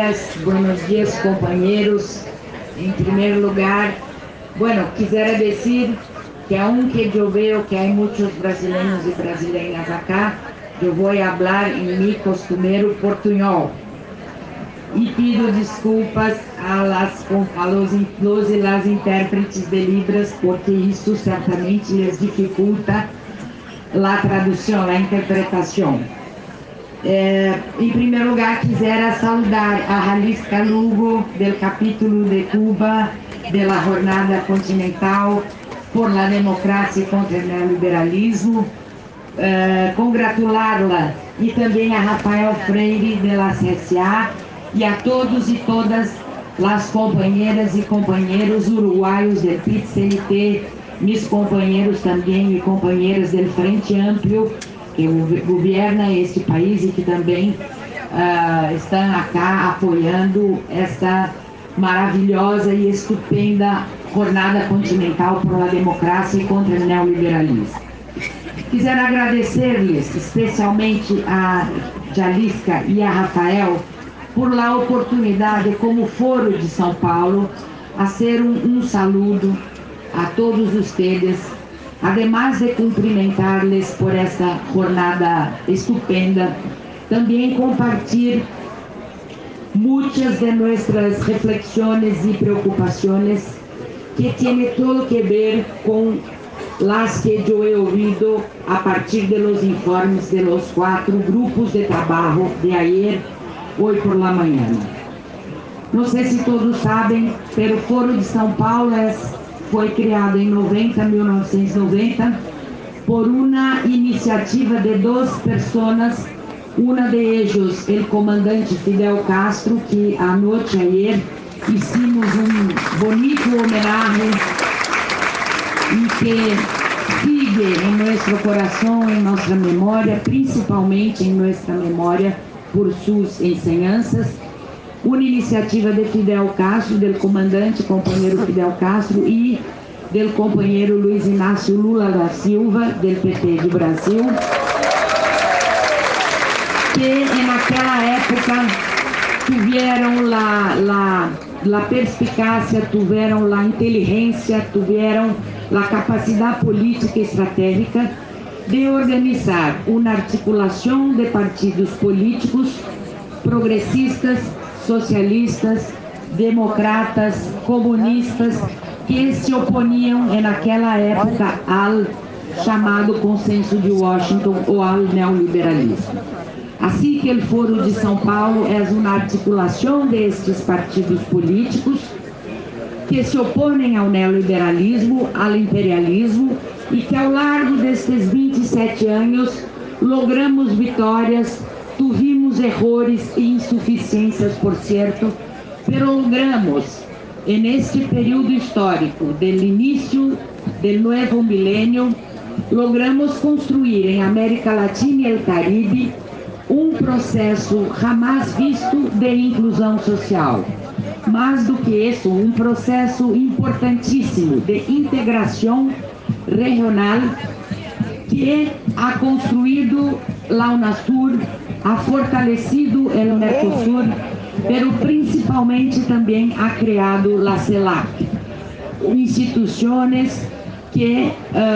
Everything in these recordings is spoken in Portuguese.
buenos días compañeros. En primer lugar, bueno, quisiera decir que aunque yo veo que hay muchos brasileños y brasileñas acá, yo voy a hablar en mi costumero portuñol. Y pido desculpas a los y las intérpretes de Libras, porque esto certamente les dificulta la traducción, la interpretación. En primer lugar, quisiera saludar a Jalisca Lugo, del capítulo de Cuba, de la Jornada Continental por la Democracia y contra el Neoliberalismo, congratularla, y también a Rafael Freire, de la CSA, y a todos y todas las compañeras y compañeros uruguayos del PIT-CNT, mis compañeros también y compañeras del Frente Amplio, que governa este país e que também estão acá apoiando esta maravilhosa e estupenda Jornada Continental por la Democracia e contra o Neoliberalismo. Quero agradecer-lhes, especialmente a Jalisca e a Rafael, por la oportunidade, como Foro de São Paulo, a ser um saludo a todos ustedes, además de cumprimentar-les por esta jornada estupenda, também compartilhar muitas de nossas reflexões e preocupações que têm todo que ver com las que eu he ouvido a partir de los informes de los 4 grupos de trabalho de ayer, hoje por la manhã. Não sei se todos sabem, mas o Foro de São Paulo foi criado em 1990, por uma iniciativa de 2 pessoas, uma de ellos, o comandante Fidel Castro, que anoche ayer hicimos bonito homenagem e que sigue em nosso coração, em nossa memória, principalmente em nossa memória por suas enseñanças. Uma iniciativa de Fidel Castro, do comandante companheiro Fidel Castro e do companheiro Luiz Inácio Lula da Silva, do PT do Brasil, que naquela época tiveram la perspicácia, tiveram la inteligência, tiveram la capacidade política e estratégica de organizar uma articulação de partidos políticos progressistas, socialistas, democratas, comunistas, que se oponiam naquela época ao chamado Consenso de Washington ou ao neoliberalismo. Assim que o Foro de São Paulo é uma articulação destes partidos políticos que se opõem ao neoliberalismo, ao imperialismo, e que ao largo destes 27 anos logramos vitórias, tuvimos erros e insuficiências, por certo, pero logramos, neste período histórico, do início do novo milênio, logramos construir em América Latina e o Caribe processo jamais visto de inclusão social. Mais do que isso, processo importantíssimo de integração regional que ha construído a Unasur, ha fortalecido o Mercosur, pero principalmente também ha criado a CELAC, instituições que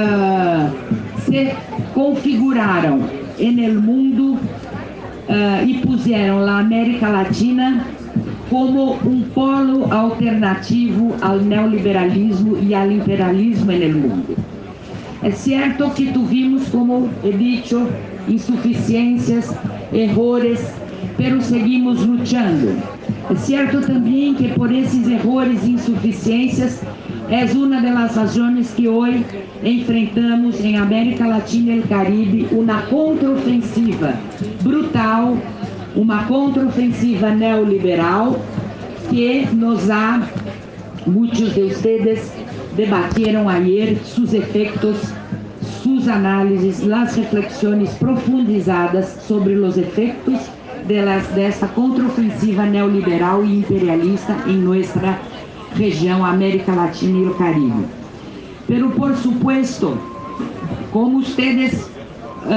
se configuraram no mundo e puseram a América Latina como polo alternativo ao neoliberalismo e ao imperialismo no mundo. É certo que tuvimos, como he dicho, insuficiências, erros, pero seguimos lutando. É certo também que por esses erros e insuficiências é uma das razões que hoje enfrentamos em América Latina e Caribe uma contraofensiva brutal, uma contraofensiva neoliberal que nos ha, muitos de vocês debateram ayer sus efeitos, sus análises, as reflexões profundizadas sobre os efeitos dessa contraofensiva neoliberal e imperialista em nossa região América Latina e o Caribe. Pero por supuesto, como ustedes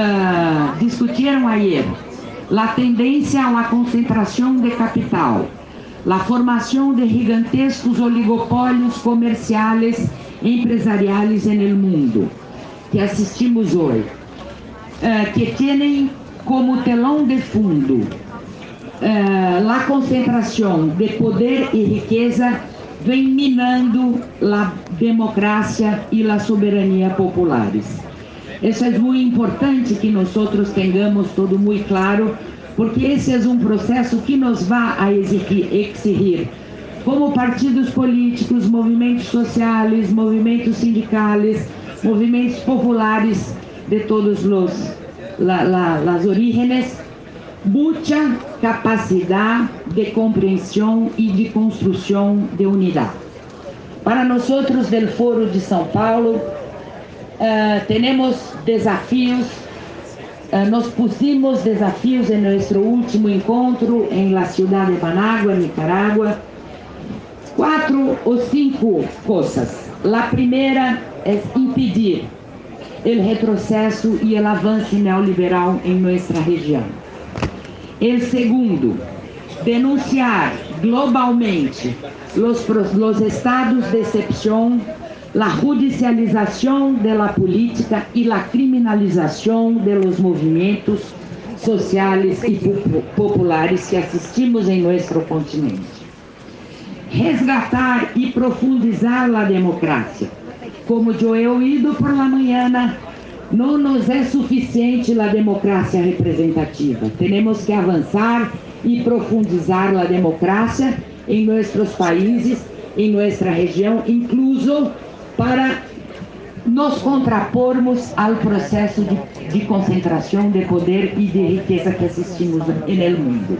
discutiram ayer, a tendência à concentração de capital, la formación de gigantescos oligopólios comerciales e empresariales en el mundo, que assistimos hoje, que tienen como telão de fundo a concentração de poder e riqueza, vem minando a democracia e a soberania populares. Isso é muito importante que nós tenhamos todo muito claro, porque esse é um processo que nos vai a exigir como partidos políticos, movimentos sociais, movimentos sindicais, movimentos populares de todos as orígenes, muita capacidade de compreensão e de construção de unidade. Para nós do Foro de São Paulo, temos desafios, nos pusimos desafios em nosso último encontro em la ciudad de Managua, Nicaragua, 4 ou 5 coisas. A primeira é impedir o retrocesso e o avanço neoliberal em nossa região. O segundo, denunciar globalmente os estados de excepção, a judicialização da política e a criminalização dos movimentos sociais e populares que assistimos em nosso continente. Resgatar e profundizar a democracia. Como eu he oído por la mañana, não nos é suficiente a democracia representativa. Temos que avançar e profundizar a democracia em nossos países, em nossa região, incluso para nos contrapormos ao processo de concentração de poder e de riqueza que assistimos no mundo.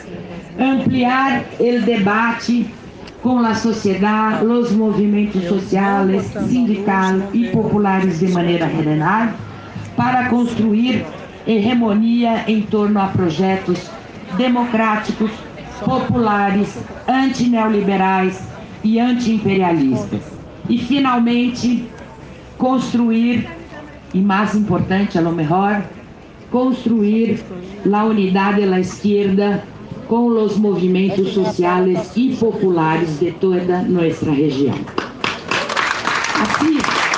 Ampliar o debate com a sociedade, os movimentos sociais, sindicais e populares de maneira general, para construir hegemonia em torno a projetos democráticos, populares, antineoliberais e antiimperialistas. E, finalmente, construir, e mais importante, a lo mejor, construir a unidade da esquerda com os movimentos sociais e populares de toda nossa região. Assim,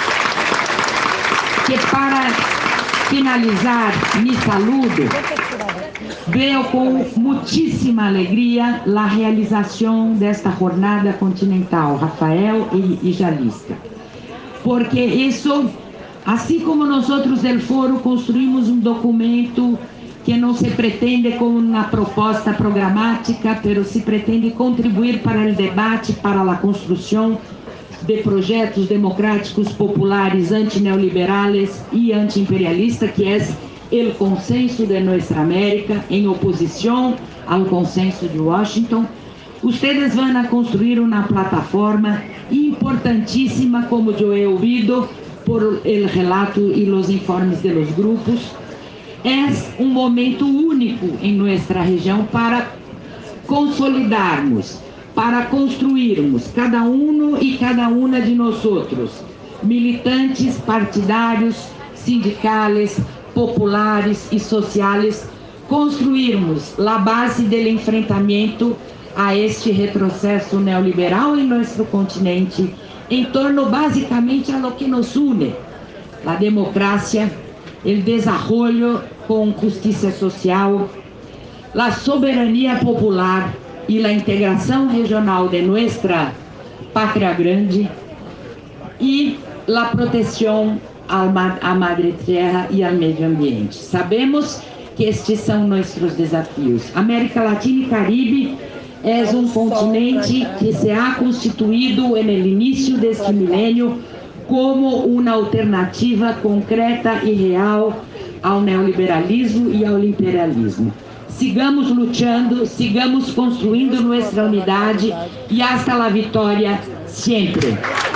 que para finalizar, me saludo, vejo com muitíssima alegria a realização desta jornada continental, Rafael e Jalista, porque isso, assim como nós do Foro construímos um documento que não se pretende como uma proposta programática, mas se pretende contribuir para o debate, para a construção de projetos democráticos populares antineoliberais e antiimperialistas, que é o consenso de nossa América, em oposição ao consenso de Washington. Ustedes vão construir uma plataforma importantíssima, como eu he ouvido por el relato e os informes de los grupos. É um momento único em nossa região para consolidarmos, para construirmos, cada um e cada uma de nós, militantes partidários, sindicais, populares e sociais, construirmos a base do enfrentamento a este retrocesso neoliberal em nosso continente, em torno basicamente a lo que nos une, a democracia, o desenvolvimento com justiça social, a soberania popular e a integração regional de nossa pátria grande e a proteção à madre terra e ao meio ambiente. Sabemos que estes são nossos desafios. América Latina e Caribe é um continente que se ha constituído no início deste milênio como uma alternativa concreta e real ao neoliberalismo e ao imperialismo. Sigamos lutando, sigamos construindo nossa unidade e hasta la vitória sempre.